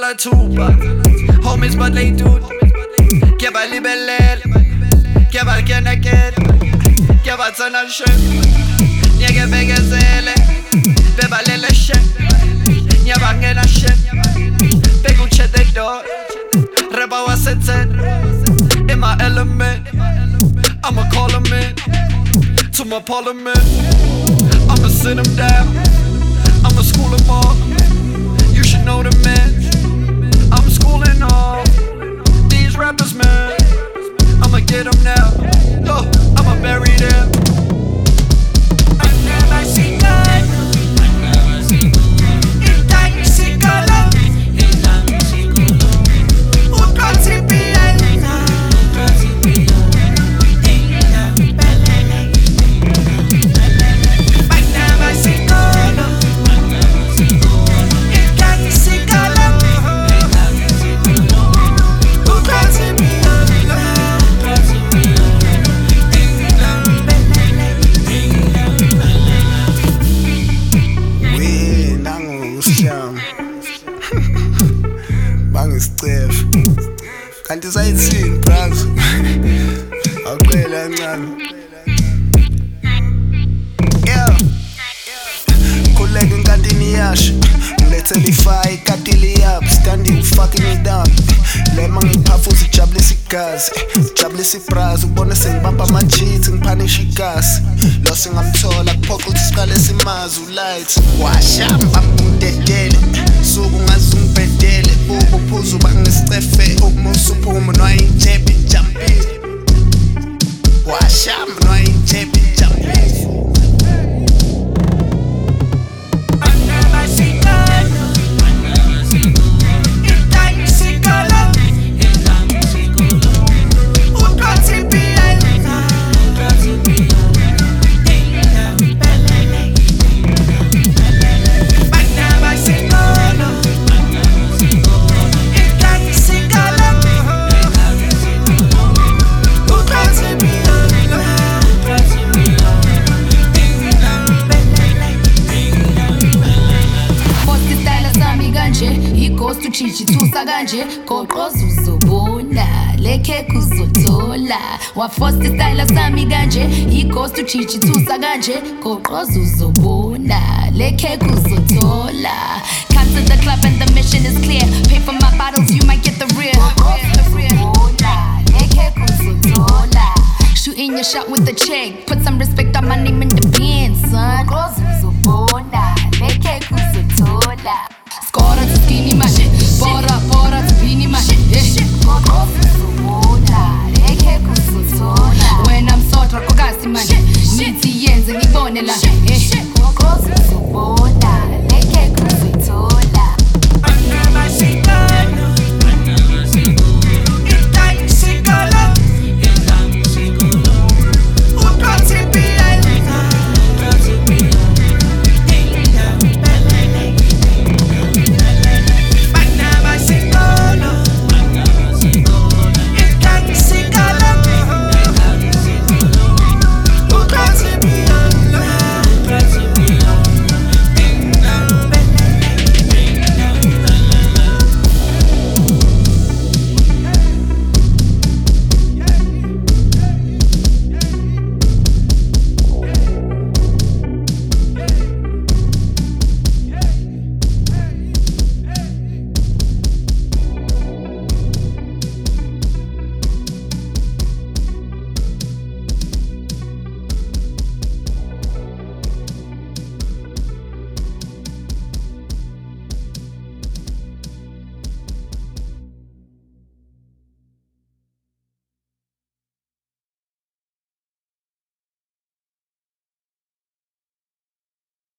la tuba. Homies badlej tut. Kjeba li bellel. Kjeba kjeneket. Kjeba tsana shit. Njege begezele. Beba lele shit. Njeba ngena shit. Begu chete dot. Reba wasetet. In my element. I'ma call him in to my parliament. I'ma sit him down. I'ma school him all. You should know the man. I'm schooling all these rappers, man. I'ma get them now. Yo, I'ma bury them. I never see God. Bangisicef kanti sayithini bros awuqela kancane yeah khuleka enkantini yasho ngilethela ifaya ikatili yabo standing fucking it up lema ngiphafuza ijabulisa igazi ijabulisa ibras ubona sengibamba ama-cheats ngiphanisha igasi lo singamthola kuphoqa ukuthi siqale simazi ulight washamba ngidedele suku ngaze ungibhedele bubu phuzu bangisicefe ukumusa uphuma nwayinjebi jumping washamba nwayinjebi jumping. Chichithusa kanje goqoza uzobona lekhekhe uzothola wafosta style sami kanje ighost uchichithusa kanje goqoza uzobona lekhekhe uzothola. Come to the club and the mission is clear. Pay for my bottles, you might get the rear. Lekhekhe uzothola. Shooting your shot with the check. Put some respect on my name in the pen, son.